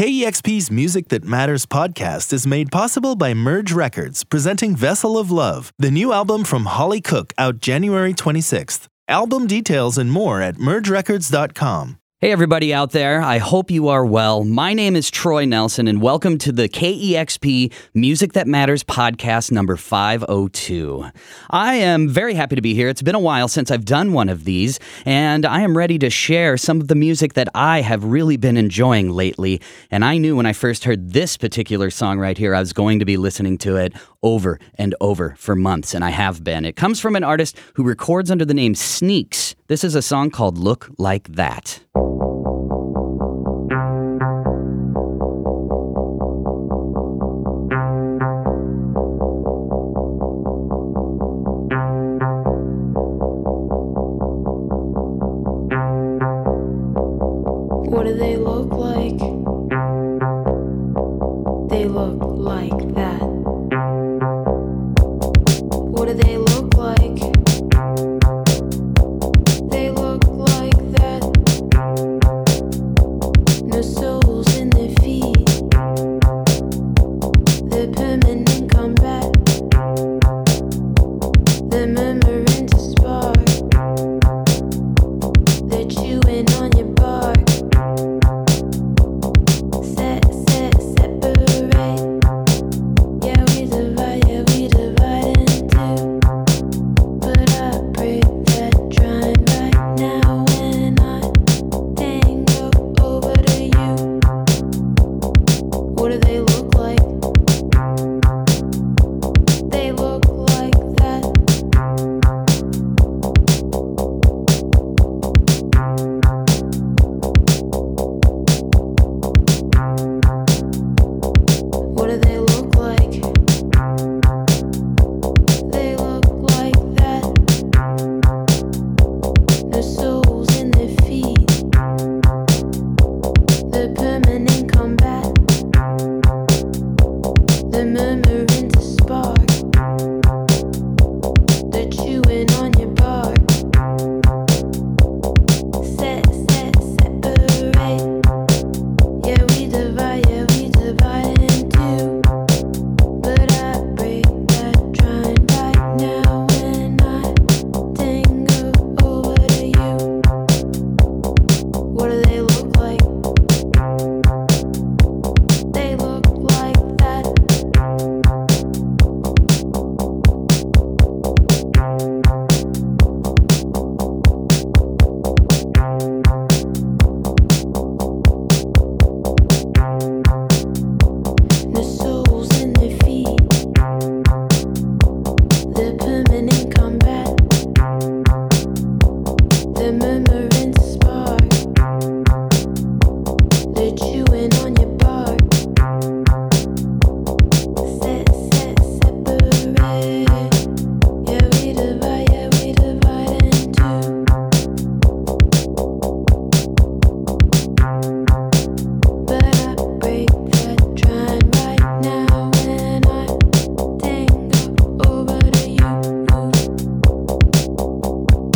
KEXP's Music That Matters podcast is made possible by Merge Records, presenting Vessel of Love, the new album from Holly Cook, out January 26th. Album details and more at mergerecords.com. Hey everybody out there, I hope you are well. My name is Troy Nelson and welcome to the KEXP Music That Matters podcast number 502. I am very happy to be here. It's been a while since I've done one of these, and I am ready to share some of the music that I have really been enjoying lately. And I knew when I first heard this particular song right here, I was going to be listening to it over and over for months, and I have been. It comes from an artist who records under the name Sneaks. This is a song called Look Like That. What do they look like? They look like that. What do they look like? They look like that. No souls in their feet. They're permanent combat. They're murmuring to spark. They're chewing on your bark.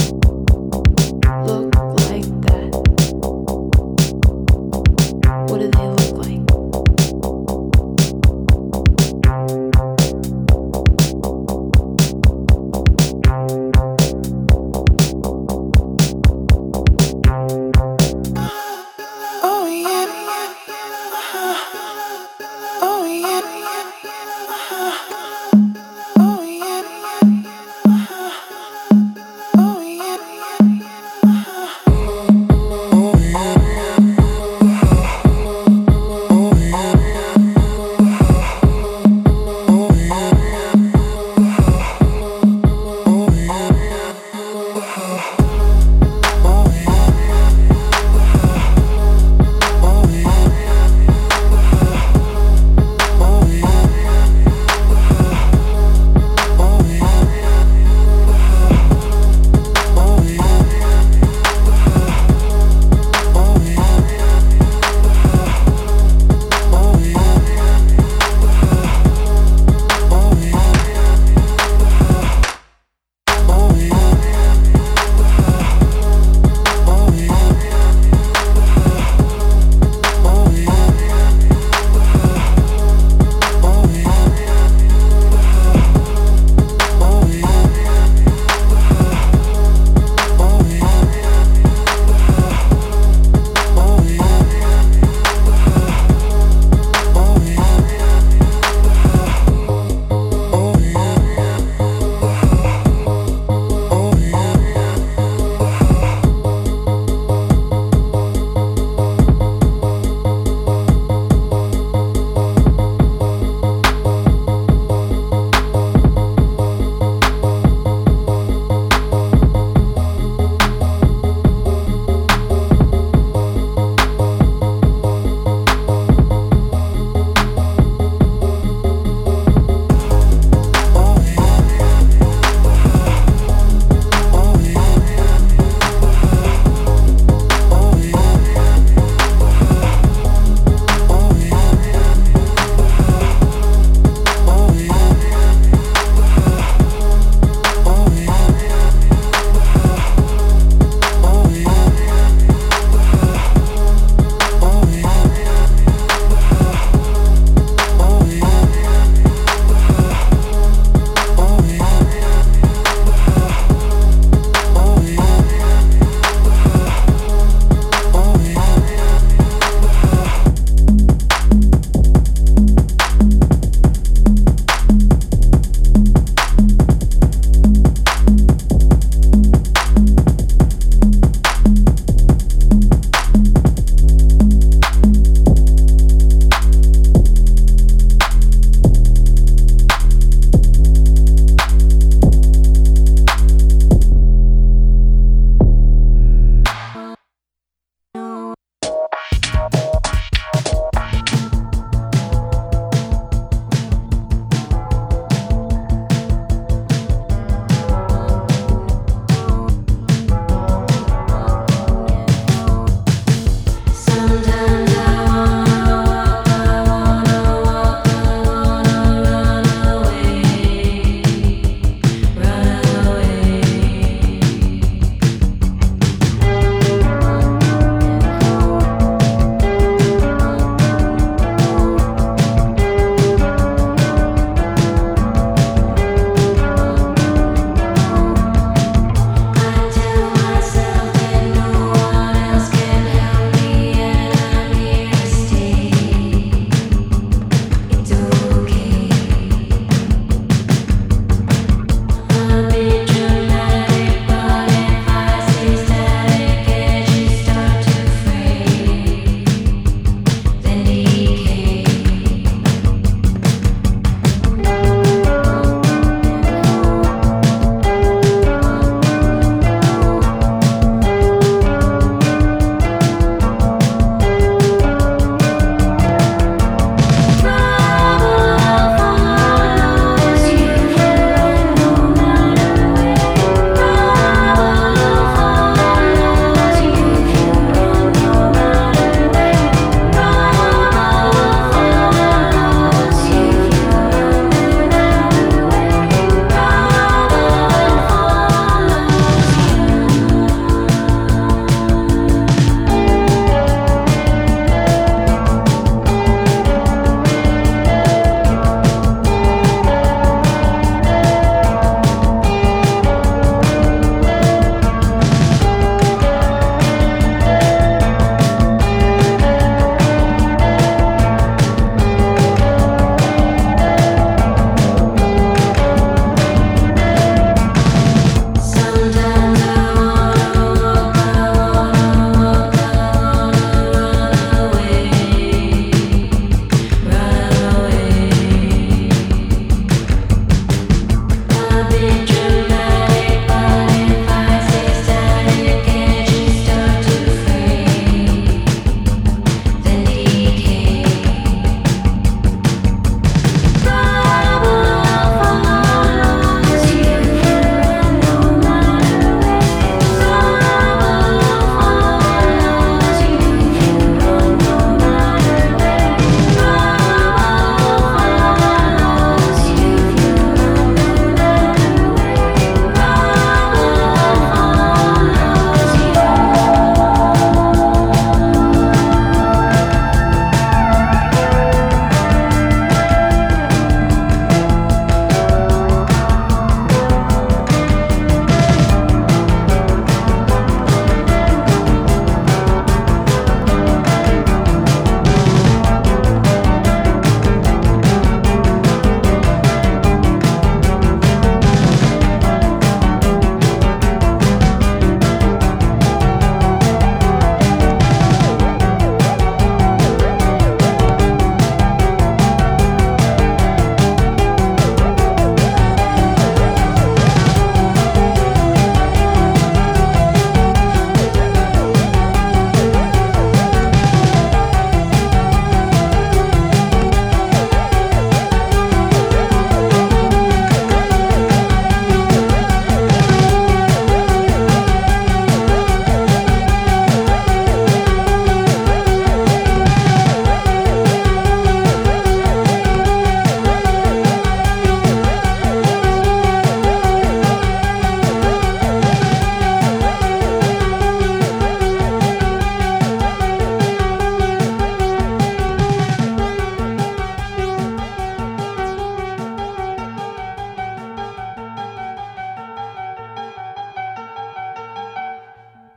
What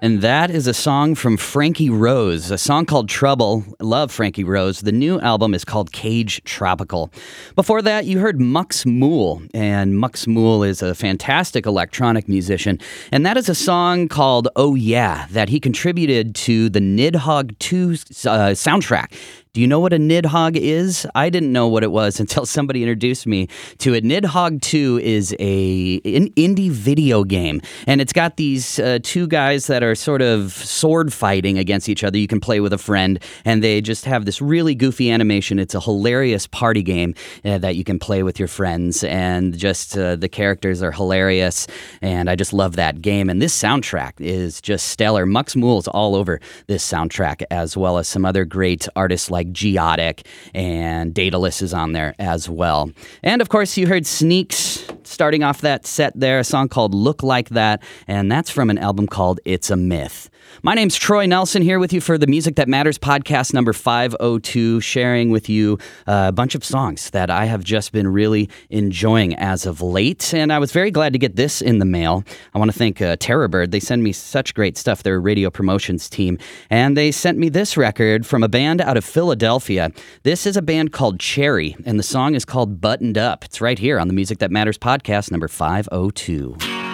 And that is a song from Frankie Rose, a song called Trouble. I love Frankie Rose. The new album is called Cage Tropical. Before that, you heard Mux Mool, and Mux Mool is a fantastic electronic musician. And that is a song called Oh Yeah that he contributed to the Nidhogg 2 soundtrack. Do you know what a Nidhogg is? I didn't know what it was until somebody introduced me to it. Nidhogg 2 is an indie video game, and it's got these two guys that are sort of sword fighting against each other. You can play with a friend, and they just have this really goofy animation. It's a hilarious party game that you can play with your friends, and just the characters are hilarious, and I just love that game. And this soundtrack is just stellar. Mux Mool's all over this soundtrack, as well as some other great artists like Geotic, and Daedalus is on there as well. And of course, you heard Sneaks starting off that set there, a song called Look Like That, and that's from an album called It's a Myth. My name's Troy Nelson, here with you for the Music That Matters podcast number 502, sharing with you a bunch of songs that I have just been really enjoying as of late. And I was very glad to get this in the mail. I want to thank Terrorbird. They send me such great stuff, their radio promotions team. And they sent me this record from a band out of Philadelphia. This is a band called Cherry, and the song is called Buttoned Up. It's right here on the Music That Matters podcast number 502.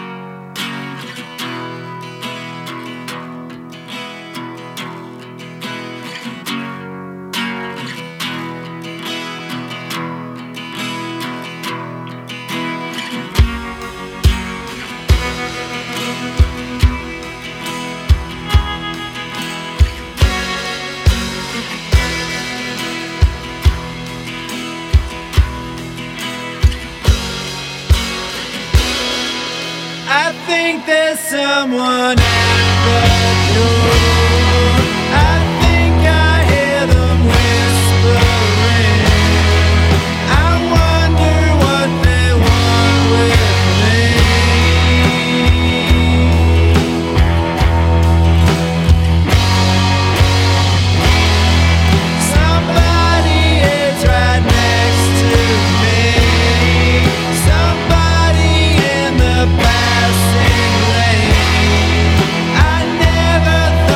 I think there's someone at the door. I think I hear them whispering. I wonder what they want with me. Somebody is right next to me. Somebody in the passing lane. I never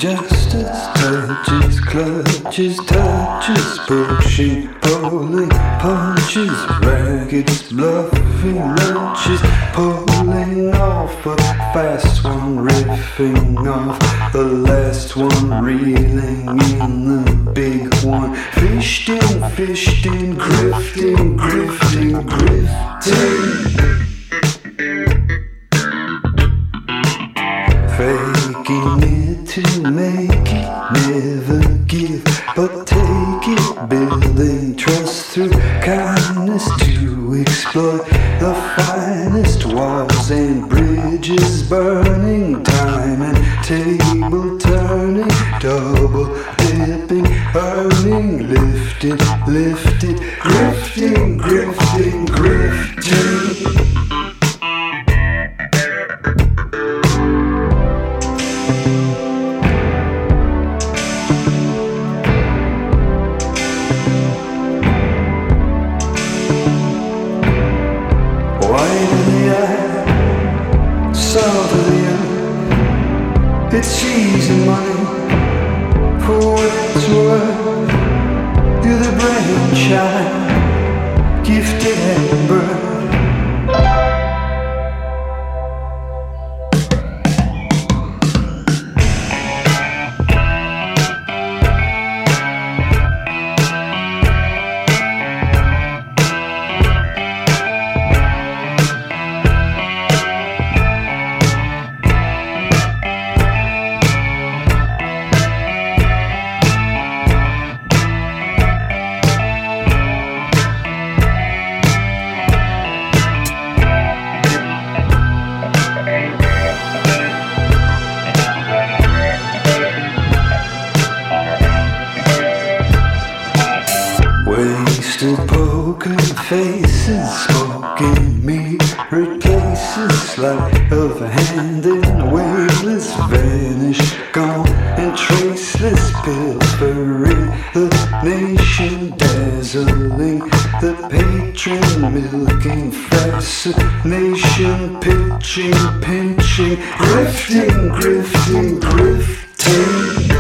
justice, touches, clutches, touches, pushing, pulling, punches, rackets, bluffing, lunches, pulling off a fast one, riffing off the last one, reeling in the big one, fished in, grifting, grifting, grifting. Faking it to make it, never give, but take it, building trust through kindness to exploit the finest walls and bridges, burning time and table turning, double dipping, earning, lifted, lifted, grifting, grifting, grifting. It's easy money for what it's worth. You're the brainchild, gifted at birth. Wasted poker faces, smoking mirrored cases, sleight of hand and waveless, vanish, gone and traceless, pilfering the nation, dazzling the patron, milking fascination, pitching, pinching, grifting, grifting, grifting.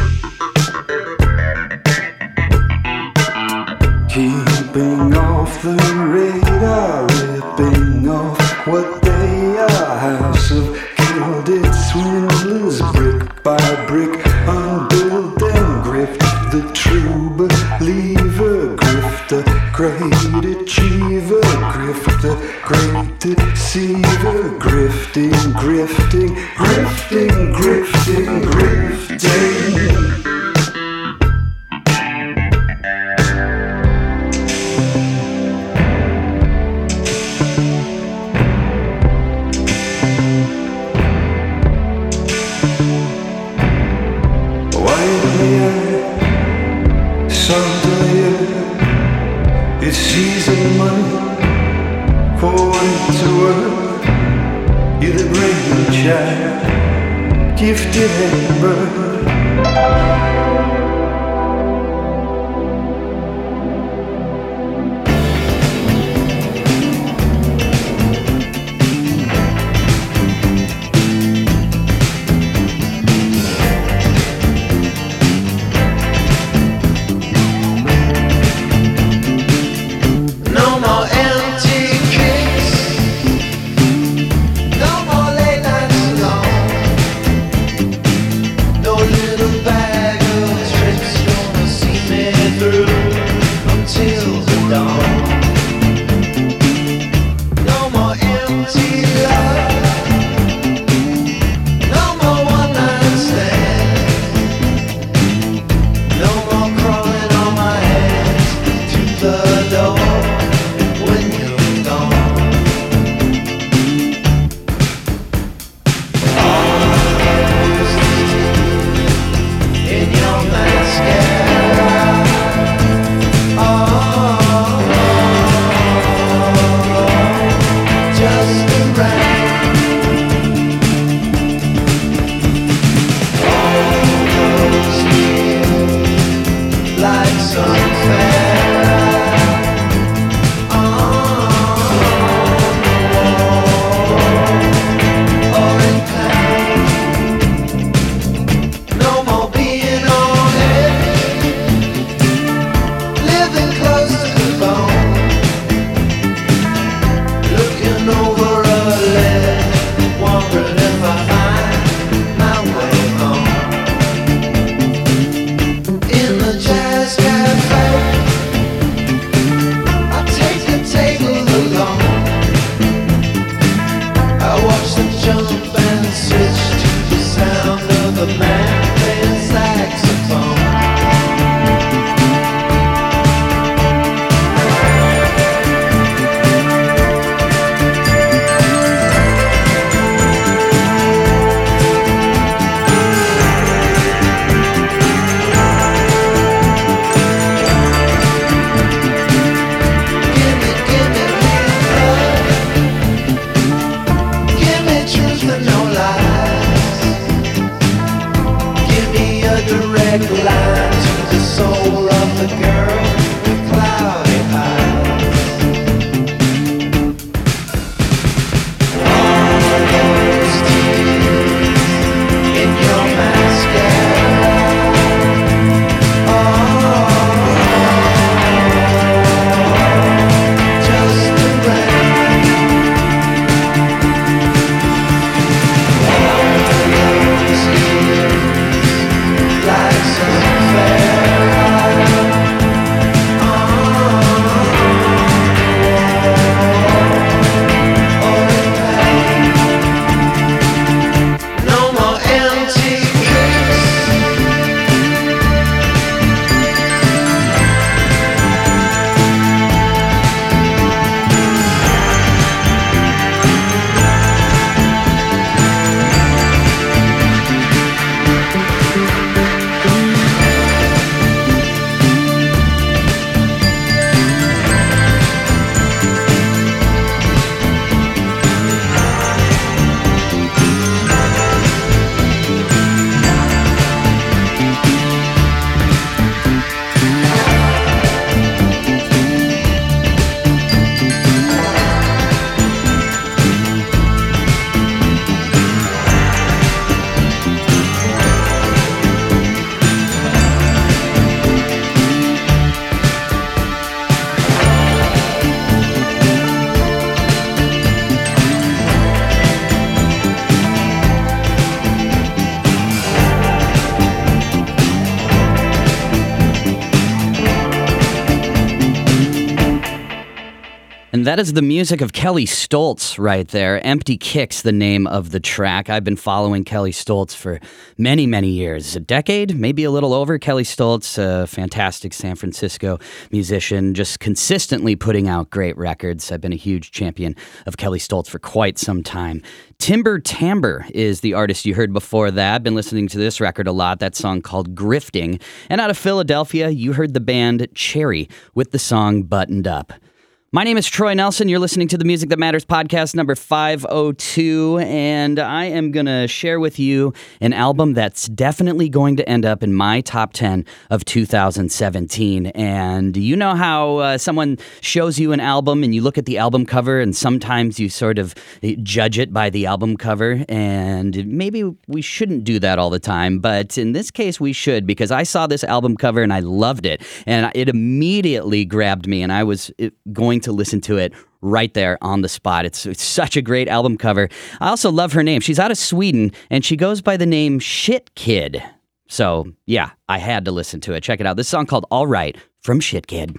Keeping off the radar, ripping off what they are. House of gilded swindlers, brick by brick, unbuilt and grift. The true believer, grifter, great achiever, grifter, great deceiver, grifting, grifting, grifting, grifting, grifting. It's easy money for what it's worth. You're the brainchild, gifted at birth. No And that is the music of Kelly Stoltz right there. Empty Kicks, the name of the track. I've been following Kelly Stoltz for many, many years. A decade, maybe a little over. Kelly Stoltz, a fantastic San Francisco musician, just consistently putting out great records. I've been a huge champion of Kelly Stoltz for quite some time. Timber Timbre is the artist you heard before that. I've been listening to this record a lot, that song called Grifting. And out of Philadelphia, you heard the band Cherry with the song Buttoned Up. My name is Troy Nelson. You're listening to the Music That Matters podcast number 502, and I am going to share with you an album that's definitely going to end up in my top 10 of 2017. And you know how someone shows you an album and you look at the album cover and sometimes you sort of judge it by the album cover, and maybe we shouldn't do that all the time, but in this case we should, because I saw this album cover and I loved it, and it immediately grabbed me, and I was going to listen to it right there on the spot. It's such a great album cover. I also love her name. She's out of Sweden, and she goes by the name Shit Kid. So, yeah, I had to listen to it. Check it out. This song called All Right from Shit Kid.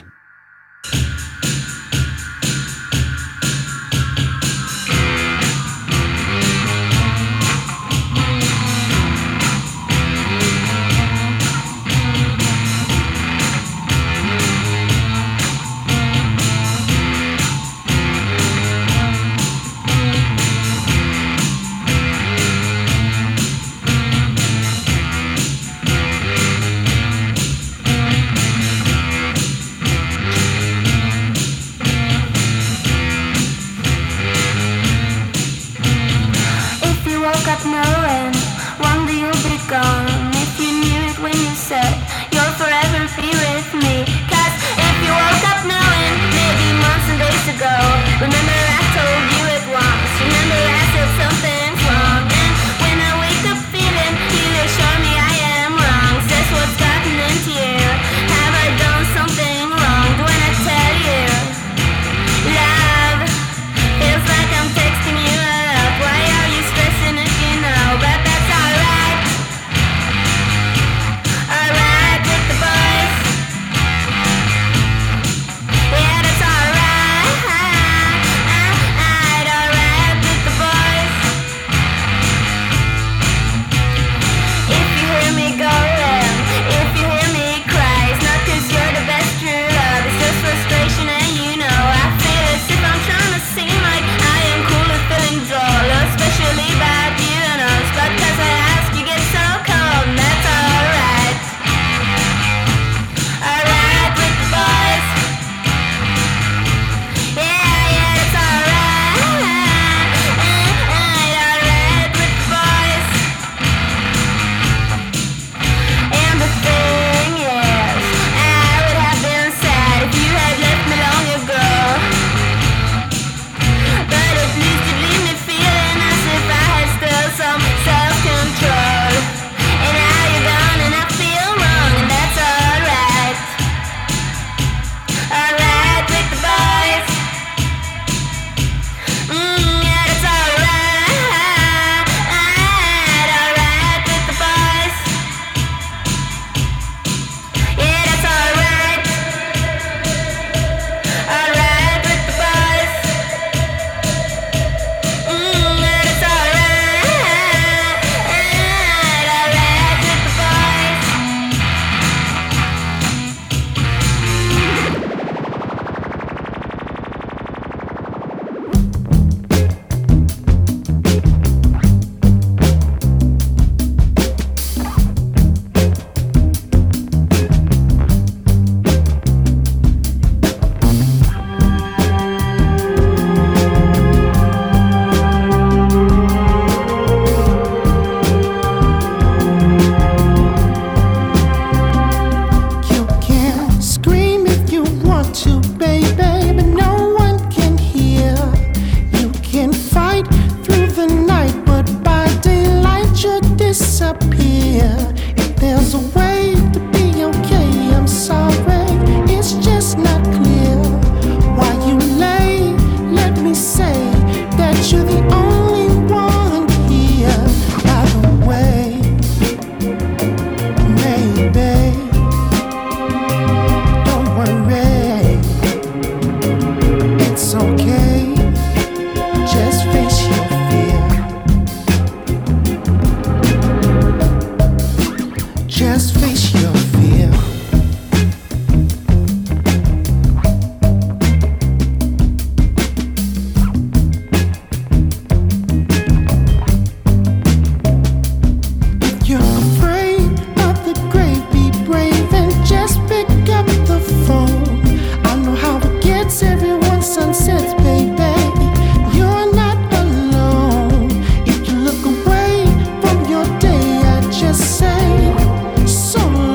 Just face your fear. If you're afraid of the grave, be brave and just pick up the phone. I know how it gets, everyone sunsets, baby. You're not alone. If you look away from your day, I just say so long.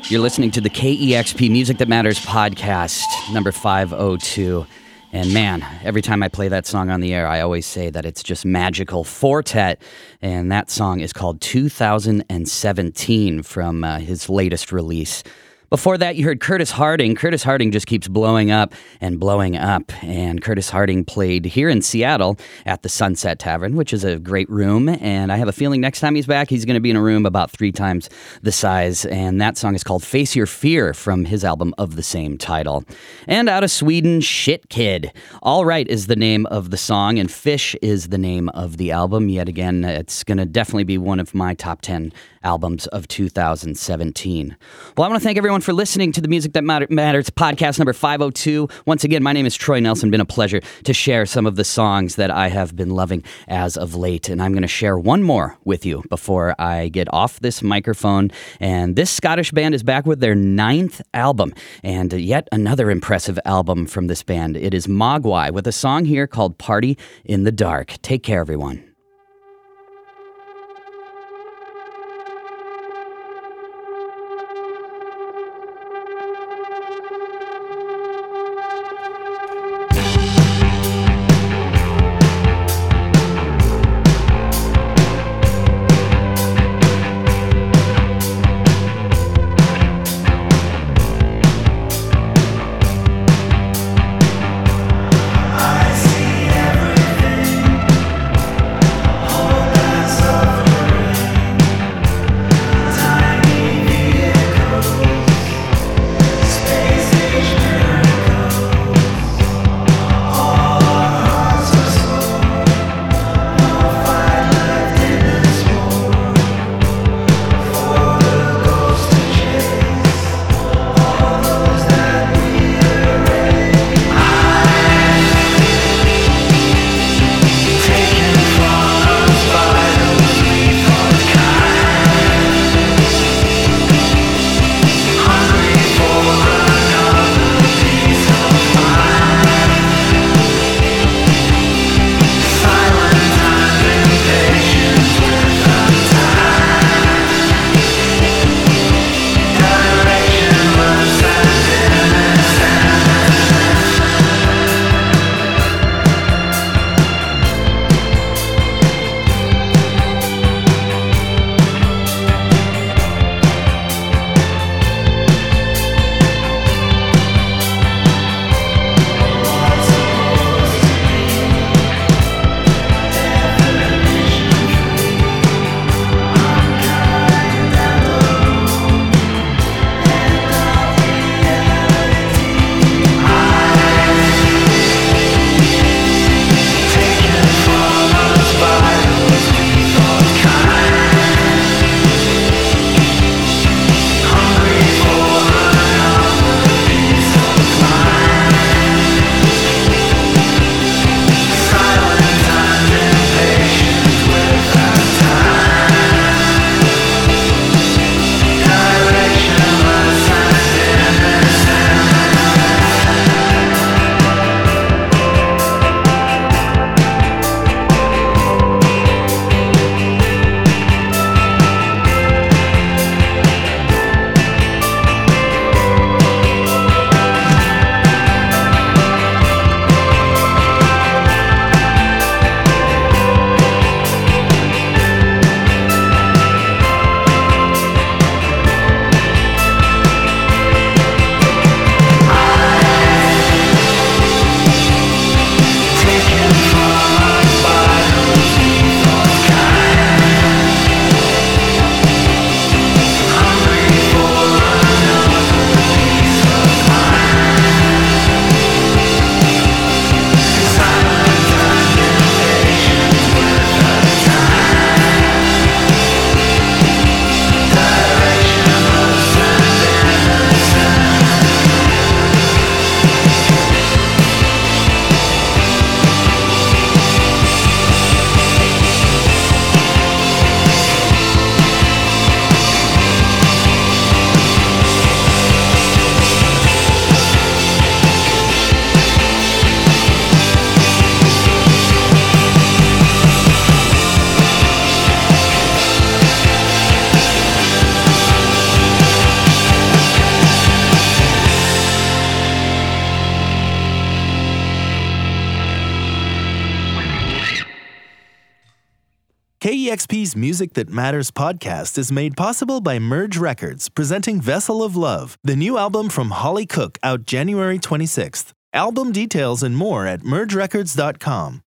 You're listening to the KEXP Music That Matters podcast, number 502. And man, every time I play that song on the air, I always say that it's just magical. Fortet, and that song is called 2017 from his latest release. Before that, you heard Curtis Harding. Curtis Harding just keeps blowing up and blowing up. And Curtis Harding played here in Seattle at the Sunset Tavern, which is a great room. And I have a feeling next time he's back, he's going to be in a room about 3 times the size. And that song is called Face Your Fear from his album of the same title. And out of Sweden, Shit Kid. All Right is the name of the song, and Fish is the name of the album. Yet again, it's going to definitely be one of my top 10 albums of 2017. Well, I want to thank everyone for listening to the Music That Matters podcast number 502. Once again, my name is Troy Nelson. Been a pleasure to share some of the songs that I have been loving as of late. And I'm going to share one more with you before I get off this microphone. And this Scottish band is back with their 9th album, and yet another impressive album from this band. It is Mogwai with a song here called Party in the Dark. Take care, everyone. I see everything. KEXP's Music That Matters podcast is made possible by Merge Records, presenting Vessel of Love, the new album from Holly Cook, out January 26th. Album details and more at mergerecords.com.